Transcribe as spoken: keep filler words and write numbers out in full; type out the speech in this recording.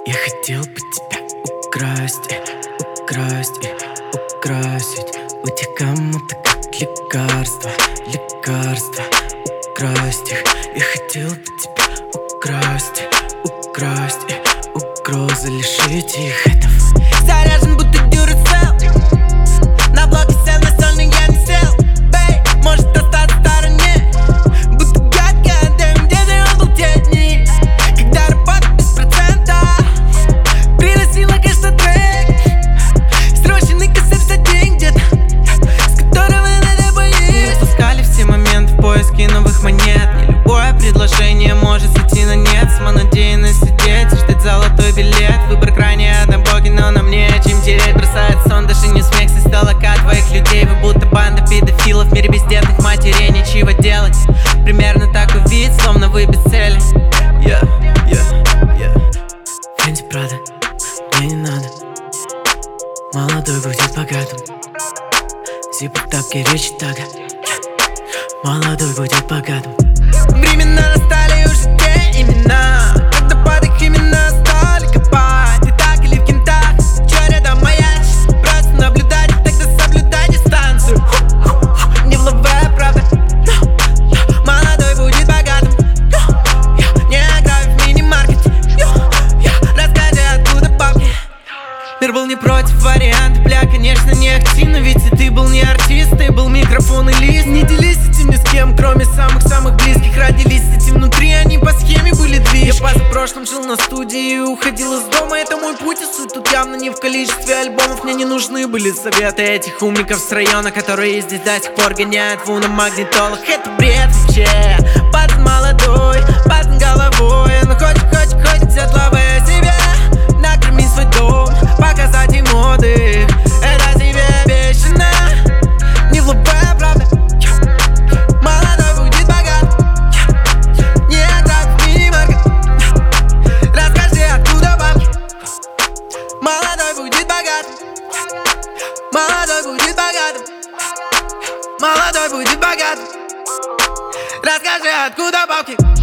Я хотел бы тебя украсть, украсть, украсить. У тех кому-то как лекарство, лекарство. Украсть их. Я хотел бы тебя украсть, украсть, угрозы лишить их этого. Заряжен будто Duracell. На блоке сел, на стол, но я не сел. Бэй, может остаться в стороне. Будто гадко, дэм, где же он был те дни, когда работа без процента приносила, конечно, трек. Сроченный косарь за день где-то, с которого надо бояться. Мы отпускали все моменты в поиске новых монет. Не любое предложение может сойти на нет. Самонадеянно сидеть и ждать золотой билет. Выбор крайне однобокий, но нам не о чем тереть. Бросает сон, даже не смех со стола твоих людей. Вы будто банда педофилов в мире бездетных матерей. Нечего делать, примерно такой вид, словно вы без цели. Yeah, yeah, yeah. Фенди Прада, мне не надо. Молодой будет богатым. Зипа тапки, речи тага. Молодой будет богатым. Времена настали уже те имена, когда под их имена стали копать. И так или в кентах, чё рядом маячишь? Просто наблюдать, тогда соблюдай дистанцию. Не в лаве, правда. Молодой будет богатым. Не играю в мини-маркет. Расскажи, откуда бабки. Мир был не против варианта, бля, конечно, не активно. Ведь и ты был не артист, ты был микрофон и лист. Не делись этим ни с кем, кроме самых-самых близких. Родились эти внутри, они по схеме были движ. Я позапрошлом жил на студии и уходил из дома. Это мой путь, и суть тут явно не в количестве альбомов. Мне не нужны были советы этих умников с района, которые здесь до сих пор гоняют в уномагнитолах. Это бред вообще. Пацан молодой, пацан головой. Он хочет, хочет, хочет взять лавы себе, накормить свой дом, показать им отдых. Это тебе обещано. Не в лобе, правда. Молодой будет богат. Не играй в мини-маркет. Расскажи, откуда бабки. Молодой будет богатым. Молодой будет богатым. Молодой будет богатым. Расскажи, откуда бабки.